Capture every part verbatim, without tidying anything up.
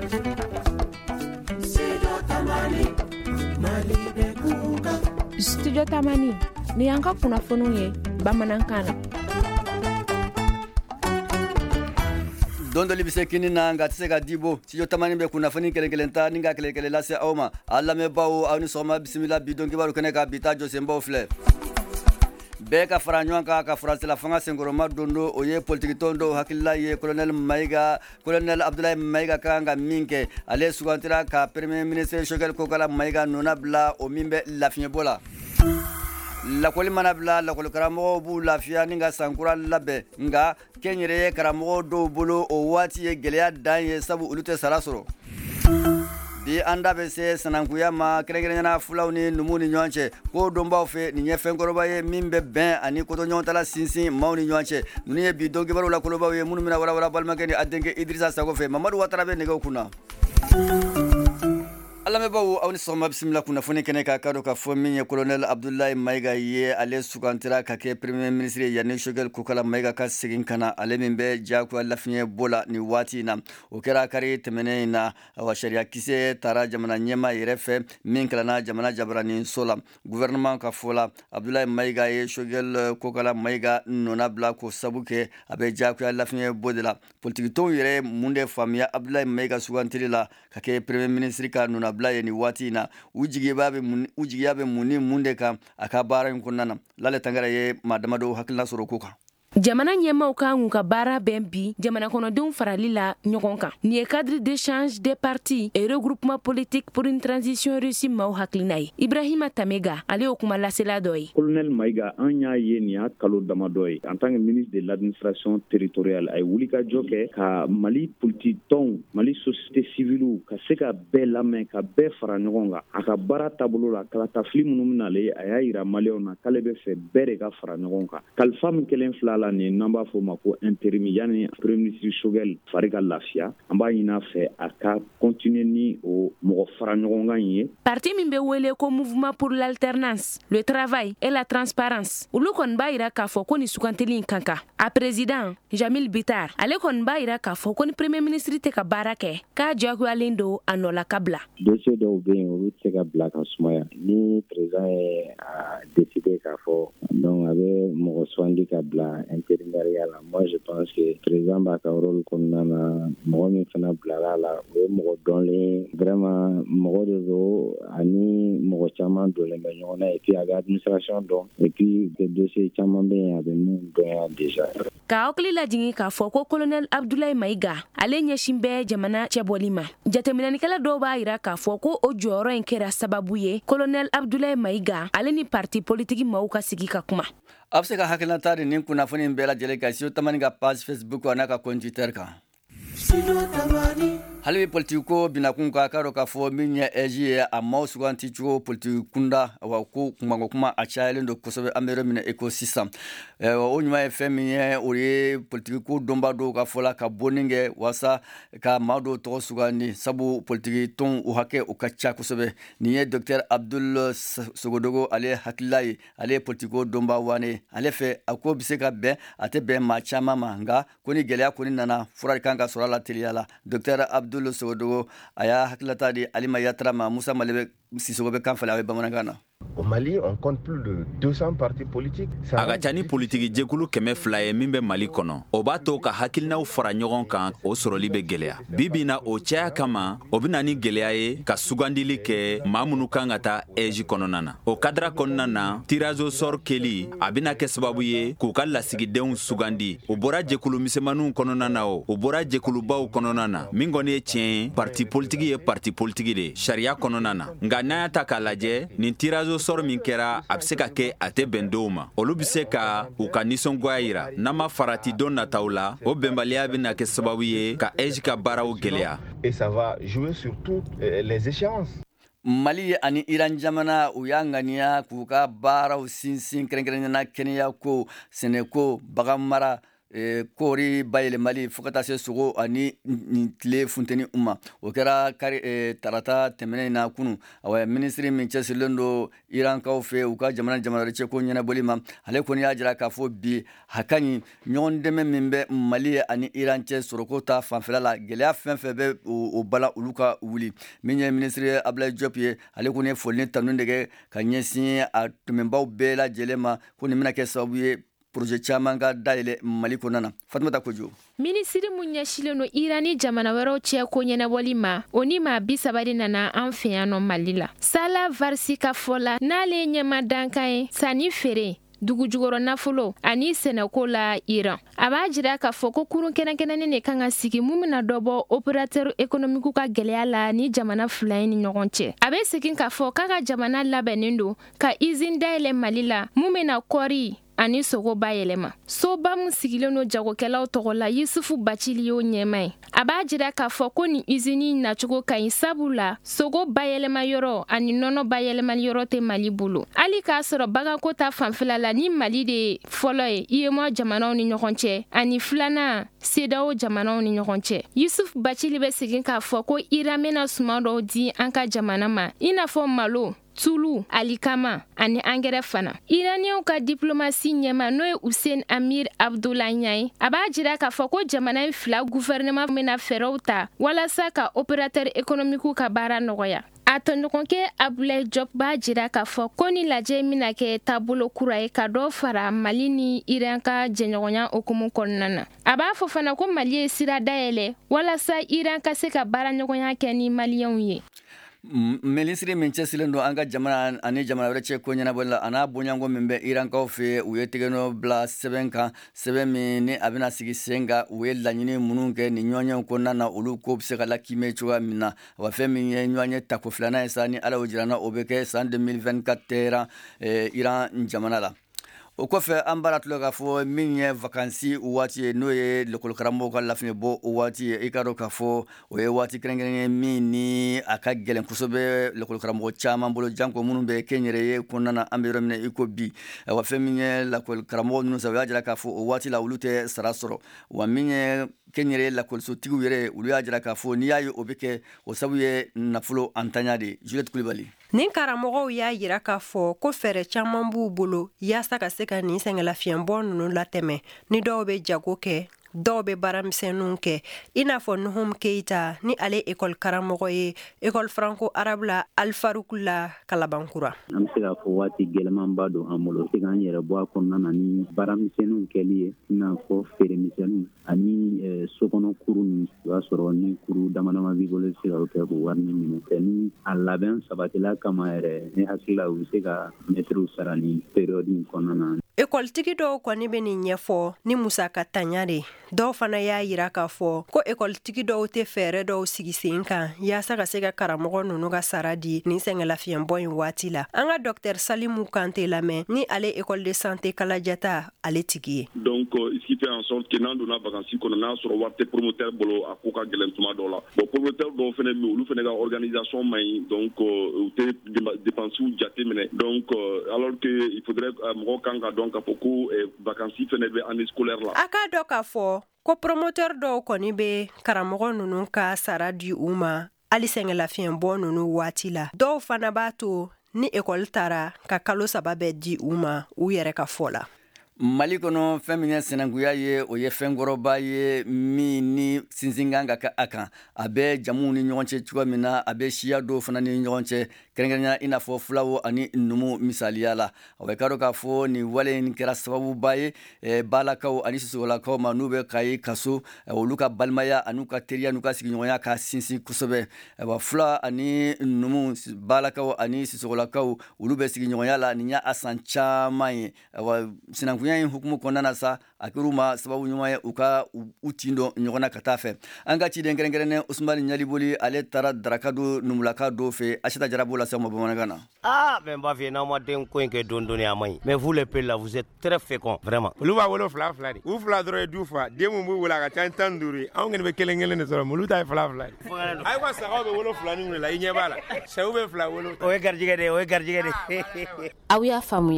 Studio Tamani ni yanka kunnafoniw ye bamanankan na. Don dɔ bɛ se kini na nka tɛ se ka dibo Studio Tamani bɛ kunnafoni kelen-kelen ta ni ka kelen-kelen lase aw ma. A lamɛnbaaw aw ni sɔgɔma bisimila bi don kibaru kɛnɛ ka bi ta jɔsenbaw filɛ. Bɛɛ ka fara ɲɔgɔn kan ka faransila fanga senkɔrɔma don do o ye politique tɔn dɔw hakilila ye colonel Mayiga colonel Abdoulaye Mayiga kan ka min kɛ ale sugantira ka premier ministre Choguel Kokala Mayiga nɔna bila o min bɛ lafiɲɛbɔ la. Lakɔli mana bila lakɔli karamɔgɔw b'u lafiya ni ka sankura labɛn nka kɛnyɛrɛye karamɔgɔ dɔw bolo o waati ye gɛlɛya dan ye sabu olu tɛ sara sɔrɔ. Bi an da bɛ se sanankuya ma kɛrɛnkɛrɛnnena fulaw ni numu ni ɲɔgɔn cɛ ko donbaw fɛ nin ye fɛnkɔrɔba ye min bɛ bɛn ani kotoɲɔgɔntala sinsin maaw ni ɲɔgɔn cɛ ninnu ye bi don kibaru la kolobaw ye minnu bɛna walawala balimakɛ ni a denkɛ Idrissa Sago fɛ Mamadu Watara bɛ nɛgɛw kunna. Alamɛbaw aw ni sɔgɔma bisimila kunnafoni kɛnɛ ka kadɔ ka fɔ min ye colonel Abdoulaye Mayiga ye ale sugantira ka kɛ premier ministre yanni Choguel Kokala Mayiga ka segin kana ale min bɛ jagoya lafiɲɛ bɔ la ni waati in na o kɛra kari tɛmɛnen in na wa sariya kisɛ taara jamana ɲɛma yɛrɛ fɛ min kalanna jamana jabaranin so la gouvernement ka fɔ la Abdoulaye Mayiga ye Choguel Kokala Mayiga nɔna bila ko sabu kɛ a bɛ jagoya lafiɲɛ bɔ de la politique tɔnw yɛrɛ mun de faamuya Abdoulaye Mayiga sugantili la ka kɛ premier ministre ka nɔna bila ye ni waati in na u jigiya bɛ mun u jigiya bɛ mun ni mun de kan a ka baara in kɔnɔna na Lale Tangara ye maa damadɔ hakilina sɔrɔ ko kan. Jamana ɲɛmaw kan k'u ka baara bɛn bi jamana kɔnɔdenw farali la ɲɔgɔn kan. Nin ye cadre d'échange des partis et regroupement politique pour une transition réussie maaw hakilina ye. Ibrahima Tamega ale y'o kuma lasela dɔ ye. Colonel Mayiga an y'a ye nin y'a kalo damadɔ ye en tant que ministre de l'administration territoriale a ye wulikajɔ kɛ ka Mali politique tɔnw Mali société civile ka se ka bɛɛ lamɛn ka bɛɛ fara ɲɔgɔn kan a ka baara taabolo la kalatafili minnu bɛn'ale a y'a yira maliyɛnw na k'ale bɛ fɛ bɛɛ de ka fara ɲɔgɔn kan kalifa min kelen fila la ni n'an b'a fɔ ma ko intérim yani premier ministre Choguel fari ka lafiya an b'a ɲini a fɛ a ka continuer ni o mɔgɔ fara ɲɔgɔn kan ye. Parti min bɛ wele ko mouvement pour l'alternance le travail et la transparence olu kɔni b'a yira k'a fɔ ko ni sugantili in kan kan a président Jamil Bitar ale kɔni b'a yira k'a fɔ ko ni premier ministre tɛ ka baara kɛ k'a jagoyalen don a nɔ la ka bila. Dossier dɔw bɛ yen olu tɛ se ka bila ka sumaya ni président ye a décidé k'a fɔ donc a bɛ mɔgɔ sugandi ka bila intérim. Moi je pense que président b'a ka rôle kɔnɔna na mɔgɔ min fana bilara la o ye mɔgɔ dɔnlen vraiment mɔgɔ de don ani mɔgɔ caman donlen bɛ ɲɔgɔn na et puis a bɛ administration dɔn et puis des dossiers caman bɛ yen a bɛ min dɔn yan déjà. Ka hakili lajigin k'a fɔ ko colonel Abdoulaye Mayiga ale ɲɛsin bɛ jamana cɛbɔli ma jateminɛlikɛla dɔw b'a yira k'a fɔ ko o jɔyɔrɔ in kɛra sababu ye colonel Abdoulaye Mayiga ale ni parti politique maaw ka sigi ka kuma. A bɛ se ka hakilinata di nin kunnafoni in bɛɛ lajɛlen kan Studio Tamani ka page Facebook n'a ka compte Twitter kan. Hali bi politique ko binakun ka k'a dɔn k'a fɔ min ye E J ye a maaw suganti cogo politique kunda wa ko kumako kuma a cayalen don kosɛbɛ an bɛ yɔrɔ min na i ko sisan o ɲuman ye fɛn min ye o ye politique ko dɔnba dɔw ka fɔ la ka bonni kɛ walasa ka maa dɔw tɔgɔ sugandi sabu politique tɔn o hakɛ o ka ca kosɛbɛ nin ye docteur Abdul Sogodogo ale hakilila ye ale ye politique ko dɔnba wane ale fɛ a ko bɛ se ka bɛn a tɛ bɛn maa caman ma nka ko ni gɛlɛya kɔni nana fura kan ka sɔrɔ a la teliya la docteur Abdul Sogodogo a y'a hakilata di Alima Yatara ma Musa Malebe Sissogo bɛ kan fɛla a bɛ bamanankan na. Au Mali, on compte plus de deux cents partis politiques. A ka ca ni politiki jɛkulu kɛmɛ fila ye min bɛ Mali kɔnɔ o b'a to ka hakilinaw fara ɲɔgɔn kan o sɔrɔli bɛ gɛlɛya bi bi na o caya kama o bɛna ni gɛlɛya ye ka sugandili kɛ maa minnu kan ka taa E J kɔnɔna na o kadira kɔnɔna na tirage au sort kɛli a bɛna kɛ sababu ye k'u ka lasigidenw sugandi o bɔra jɛkulu misɛnmaninw kɔnɔna na o o bɔra jɛkulubaw kɔnɔna na min kɔni ye tiɲɛ ye parti politiki ye parti politiki de sariya kɔnɔna na nka n'an y'a ta k'a lajɛ nin tirage au sort min kɛra a bɛ se ka kɛ a tɛ bɛn dɔw ma olu bɛ se ka u ka nisɔngoya yira n'an ma farati don nataw la o bɛnbaliya bɛna kɛ sababu ye ka E J ka baaraw gɛlɛya. Et ça va jouer sur toutes les échéances. Mali ani Iran jamana u y'a ŋaniya k'u ka baaraw sinsin kɛrɛnkɛrɛnnena kɛnɛya ko sɛnɛko bagan mara e kori bayele mali fokata se sogo ani tile funteni umma o kɛra kari e, tarata tɛmɛnen na kunu awa ministre min cɛsirilen do Iran kaw fɛ u ka jamana jamana cɛ ko ɲɛnabɔli ma ale kɔni y'a jira k'a fɔ bi hakani ɲɔgɔn dɛmɛ min bɛ Mali ani Iran cɛ sɔrɔko ta fanfɛla la gɛlɛya fɛn fɛn bɛ o bala olu ka wuli min ye ministre Abdoulaye Diop ye ale kɔni ye foli tanu de kɛ ka ɲɛsin a tɛmɛbaw bɛɛ lajɛlen ma ko nin bɛna kɛ sababu ye projet caman ka dayɛlɛ Mali kɔnɔna na. Fatumata Kojo. Minisiri mun ɲɛsilen no Irani jamana wɛrɛw cɛ ko ɲɛnabɔli ma o ni maa bi saba de nana an fɛ yan nɔ Mali la. Sala Varsi ka fɔ la n'ale ɲɛma dankan ye sanni feere dugu jukɔrɔ nafolo ani sɛnɛko la Iran. A b'a jira k'a fɔ ko kurun kɛnɛkɛnɛnin de kan ka sigi mun bɛna dɔ bɔ opérateur économique ka gɛlɛya la ni jamana fila ni ɲɔgɔn cɛ. A bɛ segin k'a fɔ k'a ka jamana labɛnnen don ka usine dayɛlɛ Mali la mun bɛna kɔri ani sogo bayɛlɛma. Soba mun sigilen no jagokɛlaw tɔgɔ la Yusufu Bacili y'o ɲɛma ye. A b'a jira k'a fɔ ko ni usine nacogo ka ɲi sabu la sogo bayɛlɛma yɔrɔ ani nɔnɔ bayɛlɛmali yɔrɔ tɛ Mali bolo. Hali k'a sɔrɔ baganko ta fanfɛla la ni Mali de fɔlɔ ye U E M O A jamanaw ni ɲɔgɔn cɛ ani filanan C E D E A O jamanaw ni ɲɔgɔn cɛ. Yusufu Bacili bɛ segin k'a fɔ ko Iran bɛna suman dɔw di an ka jamana ma i n'a fɔ malo, tulu, alikama ani angɛrɛ fana. Iranienw ka diplomasi ɲɛma n'o ye Hussein Amir Abdoulaye ye a b'a jira k'a fɔ ko jamana in fila gouvernement bɛna fɛɛrɛw ta walasa ka opérateur économique ka baara nɔgɔya. A tɔɲɔgɔnkɛ Abdoulaye Diop b'a jira k'a fɔ ko ni lajɛ mina kɛ taabolo kura ye ka dɔ fara Mali ni Iran ka jɛɲɔgɔnya okumu kɔnɔna na. A b'a fɔ fana ko Mali ye sira dayɛlɛ walasa Iran ka se ka baara ɲɔgɔnya kɛ ni Maliyɛnw ye. Ministre min cɛsirilen don an ka jamana ani jamana wɛrɛ cɛ ko ɲɛnabɔli la a n'a bonyanko min bɛ Irankaw fɛ u ye tɛgɛnɔ bila sɛbɛn kan sɛbɛn min ni a bɛna sigi sen kan u ye laɲini minnu kɛ ni ɲɔgɔnyew kɔnɔna na olu ko bɛ se ka lakimɛ cogoya min na wa fɛn min ye ɲɔgɔnye tako filanan ye sa ni Ala y'o jira n na o bɛ kɛ san deux mille vingt-quatre tɛra Iran jamana la. O kɔfɛ an b'a latulɔ k'a fɔ min ye vacances waati ye n'o ye lekɔlikaramɔgɔw ka lafiɲɛ bɔ o waati ye i ka dɔn k'a fɔ o ye waati kɛrɛnkɛrɛnnen ye min ni a ka gɛlɛn kosɛbɛ lekɔlikaramɔgɔ caman bolo janko minnu bɛ kɛnyɛrɛye kɔnɔna na an bɛ yɔrɔ min na i ko bi wa fɛn min ye lekɔlikaramɔgɔ ninnu sa u y'a jira k'a fɔ o waati la olu tɛ sara sɔrɔ wa min ye kɛnyɛrɛye lakɔlisotigiw yɛrɛ olu y'a jira k'a fɔ n'i y'a ye o bɛ kɛ o sabu ye nafolo antanya de ye. Juliette Kulibali. Nin karamɔgɔw y'a yira k'a fɔ ko fɛɛrɛ caman b'u bolo yaasa ka se ka nin sɛngɛlafiɲɛbɔ ninnu latɛmɛ ni dɔw bɛ jago kɛ dɔw bɛ baaramisɛnninw kɛ i n'a fɔ Nuhum Keita ni ale école karamɔgɔ ye école franco arabe la Alfaruku la Kalabankura. An bɛ se k'a fɔ waati gɛlɛmanba don an bolo se k'an yɛrɛ bɔ a kɔnɔna na ni baaramisɛnninw kɛli ye i n'a fɔ feeremisɛnninw ani sokɔnɔ kuru ninnu o y'a sɔrɔ ni kuru dama dama b'i bolo i bɛ se ka o kɛ k'o wari minɛ kɛ ni a labɛn sabatila kama yɛrɛ ne hakili la u bɛ se ka mɛtiriw sara ni période in kɔnɔna na. Écoletigi dɔw kɔni bɛ nin ɲɛfɔ ni musaka tanya de dɔw fana y'a yira k'a fɔ ko écoletigi dɔw tɛ fɛɛrɛ dɔw sigi sen kan yaasa ka se ka karamɔgɔ ninnu ka sara di nin sɛngɛlafiɲɛbɔ in waati la. An ka docteur Salimu Kante lamɛn ni ale école de santé kalajata ale tigi ye. Donc ce qui fait en sorte que n'an donna vacances kɔnɔ n'a sɔrɔ wari tɛ promoteur bolo a ko ka gɛlɛn tuma dɔw la. Bon promoteur dɔw fana bɛ olu fana ka organisation man ɲi donc u tɛ dépenses jate minɛ donc alors que il faudrait mɔgɔw kan ka dɔn k'a fɔ ko vacances fana bɛ année scolaire la. A k'a dɔn k'a fɔ ko promoteur dɔw kɔni bɛ karamɔgɔ ninnu ka sara di u ma hali sɛngɛlafiɲɛbɔ ninnu waati la. Dɔw fana b'a to ni école taara ka kalo saba bɛ di u ma u yɛrɛ ka fɔ la. Mali kɔnɔ fɛn min ye sinankunya ye o ye fɛn kɔrɔba ye min ni sinsin kan ka kɛ a kan a bɛ jamuw ni ɲɔgɔn cɛ cogoya min na a bɛ siya dɔw fana ni ɲɔgɔn cɛ kɛrɛnkɛrɛnya i n'a fɔ fulaw ani numu misaliya la o bɛ ka dɔn k'a fɔ nin wale in kɛra sababuba ye balakaw ani sisogolakaw ma n'u bɛ ka ye kaso olu ka balimaya ani ka teriya n'u ka sigiɲɔgɔnya ka sinsin kosɛbɛ wa fula ani numu balakaw ani sisogolakaw olu bɛ sigiɲɔgɔnya la nin y'a san caman ye wa sinankunya in hukumu kɔnɔna na sa a kɛr'u ma sababu ɲuman ye u ka u tin dɔn ɲɔgɔn na ka taa fɛ an ka ciden kɛrɛnkɛrɛnnen Usmani Ɲaliboli ale taara daraka do numulaka dɔw fɛ Asita Jarabu la sɛma bamanankan na. Ah mais b'a fɛ n'aw ma den ko in kɛ don doni a man ɲi mais vous les pays là vous êtes très féconds vraiment. Olu b'a wolo fila fila de u fila dɔrɔn ye du fa den mun b'u wolo a ka ca tan duuru ye anw kɔni bɛ kelen kelen de sɔrɔ mais olu ta ye fila fila ye. Ayiwa sagaw bɛ wolo fila ni la i ɲɛ b'a la sɛw bɛ fila wolo. O ye garijɛgɛ de o ye garijɛgɛ de. Aw y'a faamuya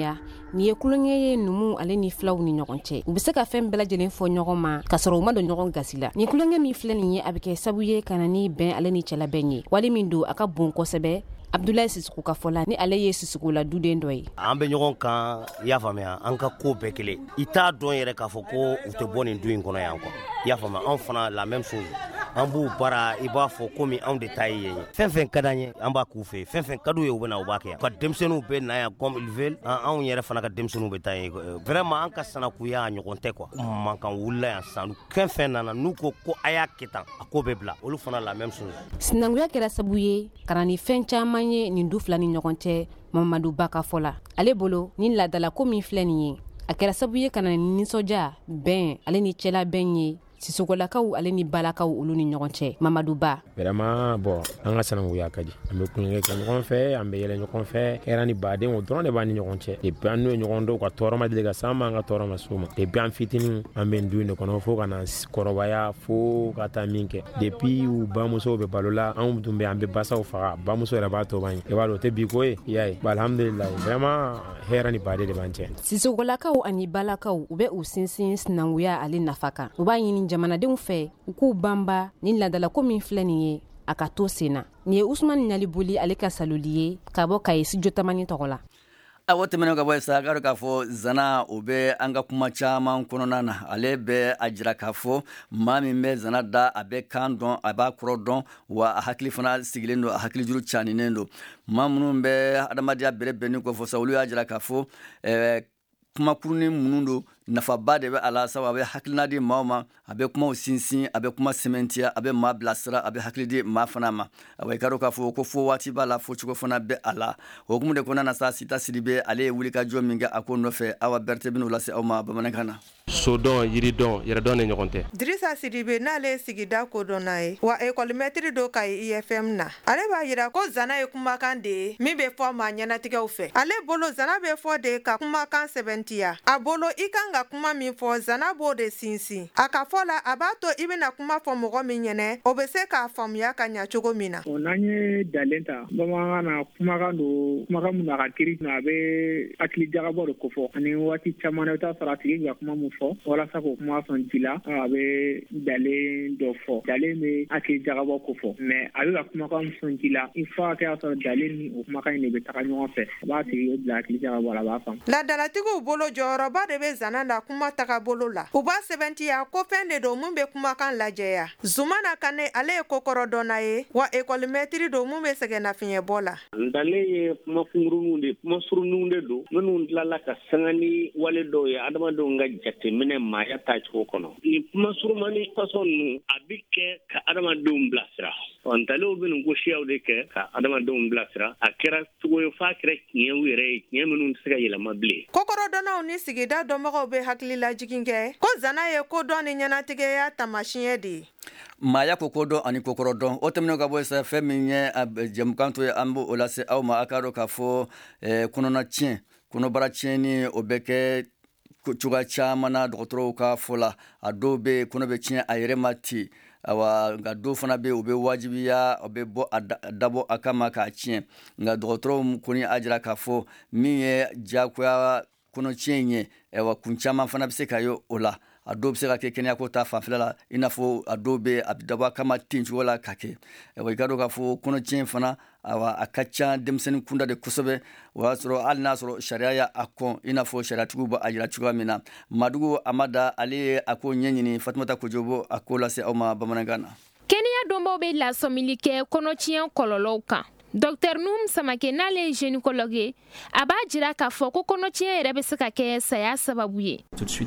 ni ye kulonkɛ ye numu ale ni filaw ni ɲɔgɔn cɛ u bɛ se ka fɛn bɛɛ lajɛlen fɔ ɲɔgɔn ma ka sɔrɔ u ma don ɲɔgɔn gasi la ni kulonkɛ min filɛ nin ye a bɛ kɛ sabu ye ka na ni bɛn ale ni cɛla bɛn ye wali min don a ka bon kosɛbɛ Abdoulaye Sissoko ka fɔ la ni ale ye Sissoko la duden dɔ ye an bɛ ɲɔgɔn kan y'a faamuya an ka ko bɛɛ kelen i t'a dɔn yɛrɛ k'a fɔ ko u tɛ bɔ nin du in kɔnɔ yan quoi y'a faamuya anw fana la même chose an b'u bara i b'a fɔ komi anw de ta ye yen fɛn fɛn ka d'an ye an b'a k'u fɛ fɛn fɛn ka d'u ye u bɛ na u b'a kɛ yan ka denmisɛnninw bɛ na yan comme ils veulent anw yɛrɛ fana ka denmisɛnninw bɛ taa yen vraiment an ka sanakuya ɲɔgɔn tɛ quoi mankan wulila yan san fɛn fɛn nana n'u ko ko a y'a kɛ tan a ko bɛ bila olu fana la même chose sinankuya kɛra sabu ye ka na ni fɛn caman ye nin du fila ni ɲɔgɔn cɛ Mamadu Ba ka fɔ la ale bolo ni ladala ko min filɛ nin ye a kɛra sabu ye ka na ni nisɔndiya bɛn ale ni cɛla bɛn ye Sisokolakaw ale ni balakaw olu ni ɲɔgɔn cɛ Mamadu Ba vraiment bon an ka sananguya ka di an bɛ kulonkɛ kɛ ɲɔgɔn fɛ an bɛ yɛlɛ ɲɔgɔn fɛ kɛra ni baden o dɔrɔn de b'an ni ɲɔgɔn cɛ depuis an n'o ɲɔgɔn dɔw ka tɔɔrɔ ma deli ka s'an ma an ka tɔɔrɔ ma s'o ma depuis an fitinin an bɛ du in de kɔnɔ fo ka na kɔrɔbaya fo ka taa min kɛ depuis u bamusow bɛ balo la anw tun bɛ an bɛ basaw faga bamuso yɛrɛ b'a to ban ye i b'a dɔn o tɛ bi ko ye i y'a ye alhamdulillah vraiment hɛrɛ ni baden de b'an cɛ Sisokolakaw ani balakaw u bɛ u sinsin sinanguya ale nafa kan u b'a ɲini jamanadenw fɛ u k'u banba ni ladala ko min filɛ nin ye a ka to sen na ni ye Usmane Nali Boli ale ka saloli ye ka bɔ Kaye studio tamani tɔgɔ la a wo tɛmɛnen ka bɔ sa ka k'a fɔ Zana o bɛ an ka kuma caman kɔnɔna na ale bɛ a jira k'a fɔ maa min bɛ Zana da a bɛ kan dɔn a b'a kɔrɔ dɔn wa a hakili fana sigilen don a hakili juru caninen don maa minnu bɛ adamadenya bɛrɛ bɛnni kɔfɛ sa olu y'a jira k'a fɔ ɛɛ kuma kurunin minnu don nafaba de bɛ a la sabu a bɛ hakilina di maaw ma a bɛ kumaw sinsin a bɛ kuma sɛmɛntiya a bɛ maa bilasira a bɛ hakili di maa fana ma awa i ka dɔn k'a fɔ ko fo waati b'a la fo cogo fana bɛ a la o hukumu de kɔnɔna na sa Sita Sidibe ale ye wulikajɔ min kɛ a ko nɔfɛ Awa Berete bɛn'o lase aw ma bamanankan na sodɔn yiridɔn yɛrɛdɔn ni ɲɔgɔn tɛ Dirisa Sidibe n'ale sigida kodɔnna ye wa école-maître do ka I F M na ale b'a yira ko Zana ye kumakan de ye min bɛ fɔ maa ɲɛnatigɛw fɛ ale bolo Zana bɛ fɔ de ka kumakan sɛbɛntiya a bolo i kan ka kuma min fɔ Zana b'o de sinsin a ka fɔ la a b'a to i bɛna kuma fɔ mɔgɔ min ɲɛnɛ o bɛ se k'a faamuya ka ɲɛ cogo min na n'an ye dalen ta bamanankan na kumakan do kumakan min a ka kiri a bɛ hakili jagabɔ de ko fɔ ani waati caman na i bɛ taa sɔrɔ a tigi ka kuma min fɔ walasa k'o kuma sɔn ji la a bɛ dalen dɔ fɔ dalen bɛ hakili jagabɔ ko fɔ mɛ a bɛ ka kumakan sɔn ji la i fa kɛ y'a sɔrɔ dalen ni o kumakan in de bɛ taga ɲɔgɔn fɛ a b'a tigi bila hakili jagabɔ la a b'a faamu ladalatigiw bolo jɔyɔrɔba de bɛ Zana na kuma taga bolo la u b'a sɛbɛntiya ko fɛn de don mun bɛ kumakan lajɛya Zumana Kane ale ye kokɔrɔ dɔnna ye wa école-maître don mun bɛ sɛgɛn nafiɲɛbɔ la dalen ye kuma kunguruninw de kuma suruninw de don minnu tilala ka sanga ni wale dɔw ye adamadenw ka jateminɛ maaya taacogo kɔnɔ ni kuma surumani fasɔn ninnu a bɛ kɛ ka adamadenw bilasira ntalew bɛ nin gosiyaw de kɛ ka adamadenw bilasira a kɛra cogo ye f'a kɛra tiɲɛw yɛrɛ ye tiɲɛ minnu tɛ se ka yɛlɛma bilen kokɔrɔ dɔnnaw ni sigida dɔnbagaw bɛ hakili lajigin kɛ ko Zana ye kodɔn ni ɲɛnatigɛya taamasiyɛn de ye maaya ko kodɔn ani kokɔrɔ dɔn o tɛmɛnen ka bɔ sa fɛn min ye jamukan to ye an b'o lase aw ma a ka dɔn k'a fɔ kɔnɔna tiɲɛ kɔnɔbara tiɲɛni o bɛ kɛ cogoya caman na dɔgɔtɔrɔw ka fɔ la a dɔw bɛ kɔnɔ bɛ tiɲɛ a yɛrɛ ma ten awa nka dɔw fana bɛ u bɛ wajibiya u bɛ bɔ a dabɔ a kama k'a tiɲɛ nka dɔgɔtɔrɔw kɔni a jira k'a fɔ min ye diyagoya kɔnɔ tiɲɛ ye wa kun caman fana bɛ se ka ye o la a dɔw bɛ se ka kɛ kɛnɛyako ta fanfɛla la i n'a fɔ a dɔw bɛ a bɛ dabɔ a kama ten cogo la ka kɛ wa i ka dɔn k'a fɔ kɔnɔ tiɲɛ fana awa a ka ca denmisɛnnin kunda de kosɛbɛ o y'a sɔrɔ hali n'a sɔrɔ sariya y'a kɔn i n'a fɔ sariyatigiw b'a jira cogoya min na Madugu Amada ale ye a ko ɲɛɲini Fatumata Kojobo a ko lase aw ma bamanankan na kɛnɛya dɔnbaw bɛ lasɔmili kɛ kɔnɔtiɲɛ kɔlɔlɔw kan Docteur Noum Samake n'ale ye gynécologue ye a b'a jira k'a fɔ ko kɔnɔtiɲɛ yɛrɛ bɛ se ka kɛ saya sababu ye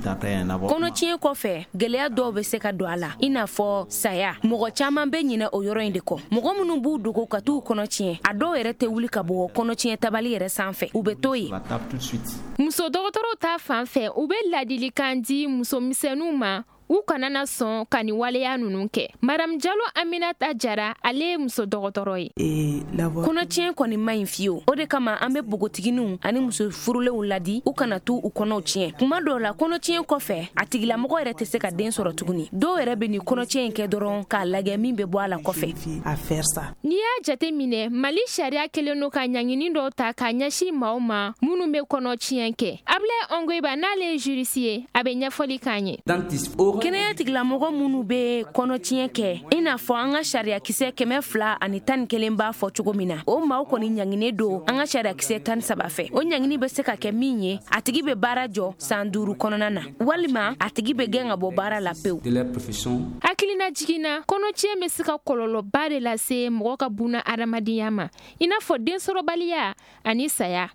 kɔnɔtiɲɛ kɔfɛ gɛlɛya dɔw bɛ se ka don a la i n'a fɔ saya mɔgɔ caman bɛ ɲinɛ o yɔrɔ in de kɔ mɔgɔ minnu b'u dogo ka t'u kɔnɔtiɲɛ a dɔw yɛrɛ tɛ wuli ka bɔ kɔnɔtiɲɛ tabali yɛrɛ sanfɛ u bɛ to yen muso dɔgɔtɔrɔw ta fan fɛ u bɛ ladilikan di musomisɛnninw ma u kana na sɔn ka ni waleya nunu kɛ. Madame Jalo Aminata Jara ale ye muso dɔgɔtɔrɔ ye. Kɔnɔtiɲɛ kɔni man ɲi fiyewu. O de kama an bɛ bogotigininw ani muso furulenw ladi u kana tu u kɔnɔw tiɲɛ. Kuma dɔw la kɔnɔtiɲɛ kɔfɛ a tigilamɔgɔ yɛrɛ tɛ se ka den sɔrɔ tuguni. Dɔw yɛrɛ bɛ ni kɔnɔtiɲɛ in kɛ dɔrɔn k'a lagɛ min bɛ bɔ a la kɔfɛ. N'i y'a jate minɛ Mali sariya kelen no ka ɲaŋini dɔw ta ka ɲɛsin maaw ma minnu bɛ kɔnɔtiɲɛ kɛ. Ablaye Ongoiba n'ale ye jurisi ye a bɛ ɲɛfɔli k'an ye. Kɛnɛya tigilamɔgɔ minnu bɛ kɔnɔtiɲɛ kɛ i n'a fɔ an ka sariya kisɛ kɛmɛ fila ani tan ni kelen b'a fɔ cogo min na o maaw kɔni ɲaŋini don an ka sariya kisɛ tan ni saba fɛ. O ɲaŋini bɛ se ka kɛ min ye a tigi bɛ baara jɔ san duuru kɔnɔna na walima a tigi bɛ gɛn ka bɔ baara la pewu. Hakilina jiginna kɔnɔtiɲɛ bɛ se ka kɔlɔlɔba de lase mɔgɔ ka buna adamadenya ma i n'a fɔ densɔrɔbaliya ani saya.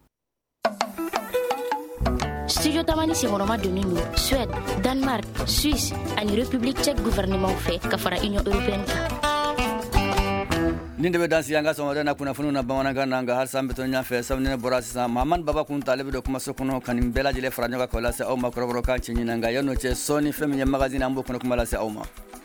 Studio Tamani Sengoroma donnen don Suède, Danemark, Suisse ani République tchèque gouvernement fɛ ka fara Union européenne kan. Nin de bɛ dansi an ka sɔgɔmada na kunnafoniw na bamanankan na nka halisa an bɛ to ɲɔgɔn fɛ sabu ni ne bɔra sisan Mahamani Baba Kunta ale bɛ don kumaso kɔnɔ ka nin bɛɛ lajɛlen fara ɲɔgɔn kan k'o lase aw ma kɔrɔbɔrɔkan cɛ ɲinan nka yan'o cɛ sɔɔni fɛn min ye magazine an b'o kɔnɔ kuma lase aw ma.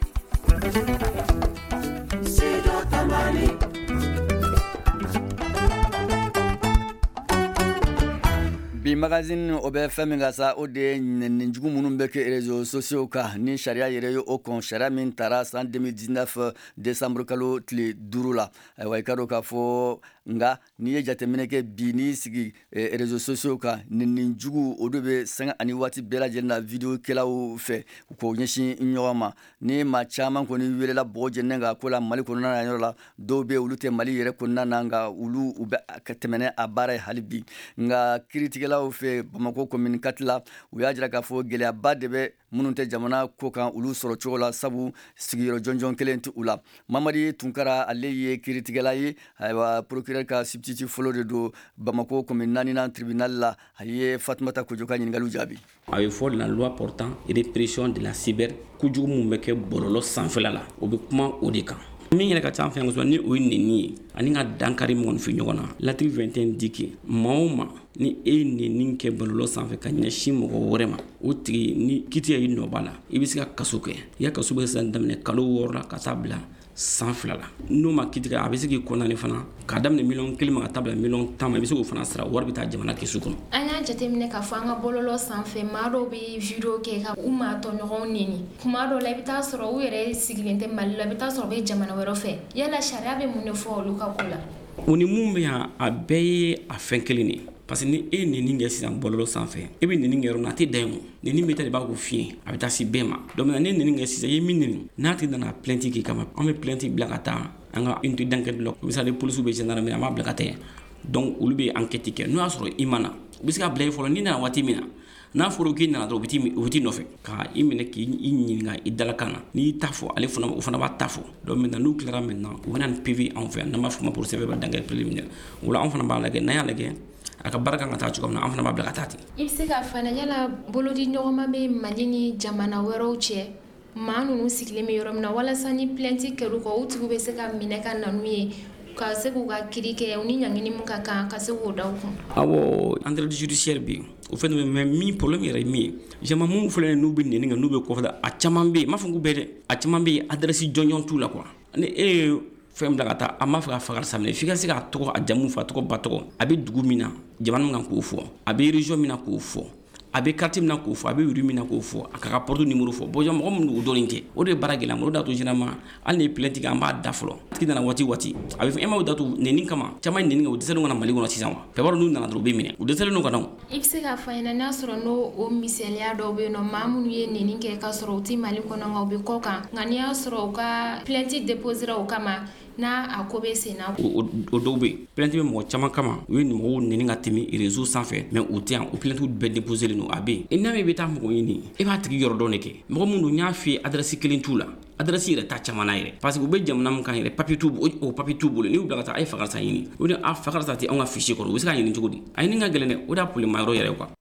Bi magazine o bɛ fɛn min ka sa o de ye ɲinɛninjugu minnu bɛ kɛ réseaux sociaux kan ni sariya yɛrɛ ye o kɔn sariya min taara san deux mille dix-neuf décembre kalo tile duuru la ayiwa i ka dɔn k'a fɔ nka n'i ye jateminɛ kɛ bi n'i sigi réseaux sociaux kan ɲinɛninjugu o de bɛ sanga ani waati bɛɛ lajɛlen na video kɛlaw fɛ k'o ɲɛsin ɲɔgɔn ma ni maa caman kɔni welela bɔgɔ jɛnɛ kan ko la Mali kɔnɔna na yɔrɔ la dɔw bɛ olu tɛ Mali yɛrɛ kɔnɔna na nka olu u bɛ tɛmɛnɛ a baara ye hali bi nka kiiritigɛlaw fɛ Bamako commune quatre la u y'a jira k'a fɔ gɛlɛyaba de bɛ minnu tɛ jamana ko kan olu sɔrɔ cogo la sabu sigiyɔrɔ jɔnjɔn kelen tɛ u la. Mamadi Tunkara ale ye kiiritigɛla ye ayiwa procureur ka substitut fɔlɔ de don Bamako commune naaninan tribunal la a ye Fatumata Kojo ka ɲininkaliw jaabi. A bɛ fɔ la loi portant répression de la cyber kojugu mun bɛ kɛ bɔlɔlɔ sanfɛla la o bɛ kuma o de kan. Min yɛrɛ ka ca fɛn kosɛbɛ ni o ye nɛni ye ani ka dankari mɔgɔninfin ɲɔgɔn na l'article vingt et un dit que maa o maa ni e ye nɛni kɛ bɔlɔlɔ sanfɛ ka ɲɛsin mɔgɔ wɛrɛ ma o tigi ni kiitiya i nɔ b'a la i bɛ se ka kaso kɛ i ka kaso bɛ se ka daminɛ kalo wɔɔrɔ la ka taa bila san fila la n'o ma kiiti kɛ a bɛ se k'i kɔnɔna fana k'a daminɛ miliyɔn kelen ma ka taa bila miliyɔn tan ma i bɛ se k'o fana sara wari bɛ taa jamana kɛsu kɔnɔ. An y'a jateminɛ k'a fɔ an ka bɔlɔlɔ sanfɛ maa dɔw bɛ video kɛ ka u maa tɔɲɔgɔnw nɛni kuma dɔw la i bɛ taa sɔrɔ u yɛrɛ sigilen tɛ Mali la i bɛ taa sɔrɔ u bɛ jamana wɛrɛ fɛ yala sariya bɛ mun de fɔ olu ka ko la. O ni mun bɛ yan a bɛɛ ye a fɛn kelen de parce que ni e ye nɛni kɛ sisan bɔlɔlɔ sanfɛ e bɛ nɛni kɛ yɔrɔ min na a tɛ dan ye o nɛni bɛ taa de b'a ko fiɲɛ a bɛ taa se bɛɛ ma donc ne ye nɛni kɛ sisan i ye min nɛni n'a tigi nana plainte k'i kama an bɛ plainte bila ka taa an ka unité d'enquête la misali policiw bɛ gendarmerie an b'a bila ka taa donc olu bɛ enquête kɛ n'o y'a sɔrɔ i ma na u bɛ se ka bila i fɔlɔ n'i nana waati min na n'a fɔra k'i nana dɔrɔn u bɛ t'i nɔfɛ ka i minɛ k'i ɲininka i dalakan na n'i y'i ta fɔ ale fana o fana b'a ta fɔ donc maintenant n'u tilara maintenant u bɛ na ni P V anw fɛ yan n'an b'a fɔ o ma pour sɛbɛn d'enquête préliminaire o la anw fana b'a lajɛ n'an y'a lajɛ a ka baara kan ka taa cogo min na an fana b'a bila ka taa ten. I bɛ se k'a fɔ an yala bolodi ɲɔgɔnma bɛ Mali ni jamana wɛrɛw cɛ maa ninnu sigilen bɛ yɔrɔ min na walasa ni plainte kɛr'u kan u tigiw bɛ se ka minɛ ka na n'u ye ka se k'u ka kiiri kɛ u ni ɲangini mun ka kan ka se k'o da u kun. Awɔ entrée judiciaire bɛ yen o fɛn dɔ mais min problème yɛrɛ ye min ye jama mun filɛ n'u bɛ nɛni kɛ n'u bɛ kɔfɛ a caman bɛ yen n m'a fɔ k'u bɛɛ dɛ a caman bɛ yen adresse jɔnjɔn t'u la quoi ni e ye fɛn bila ka taa a m'a fɛ ka fagali sa minɛ f'i ka se k'a tɔgɔ a jamu fɔ a tɔgɔ ba tɔgɔ a bɛ dugu min na jamana min kan k'o fɔ a bɛ région min na k'o fɔ a bɛ quartier min na k'o fɔ a bɛ rue min na k'o fɔ a ka ka porte numéro fɔ bon mɔgɔ min y'o dɔɔnin kɛ o de ye baara gɛlɛya o de y'a to généralement hali ni ye plainte kɛ an b'a da fɔlɔ tigi nana waati waati a bɛ fɔ e m'aw datugu nɛni kama caman ye nɛni kɛ u dɛsɛlen ka na Mali kɔnɔ sisan wa bɛɛ b'a dɔn n'u nana dɔrɔn u bɛ minɛ u dɛsɛlen ka na. I bɛ se k'a fɔ an ɲɛna n'a sɔrɔ n'o o misaliya dɔw bɛ yen nɔ maa minnu ye nɛni kɛ k'a sɔrɔ u tɛ Mali kɔnɔ nka u bɛ kɔ kan nka n'i y'a sɔrɔ u ka plainte déposera o kama n'a a ko bɛ sen na. O dɔw bɛ yen plainte bɛ mɔgɔ caman kama u ye mɔgɔw nɛni ka tɛmɛ réseau sanfɛ mais u tɛ yan o plainte bɛɛ déposé len don a bɛ yen i n'a mɛn i bɛ taa mɔgɔ ɲini e b'a tigi yɔrɔ dɔn de kɛ mɔgɔ minnu don n y'a f'i ye adresse kelen t'u la adresse yɛrɛ ta caman na yɛrɛ parce que u bɛ jamana min kan yɛrɛ papier t'u o papier t'u bolo n'i y'u bila ka taa a ye fagarisa ɲini o de a fagarisa tɛ anw ka fichier kɔrɔ u bɛ se k'a ɲini cogo di a ɲini ka gɛlɛn dɛ o de y'a problème yɔrɔ yɛrɛ quoi.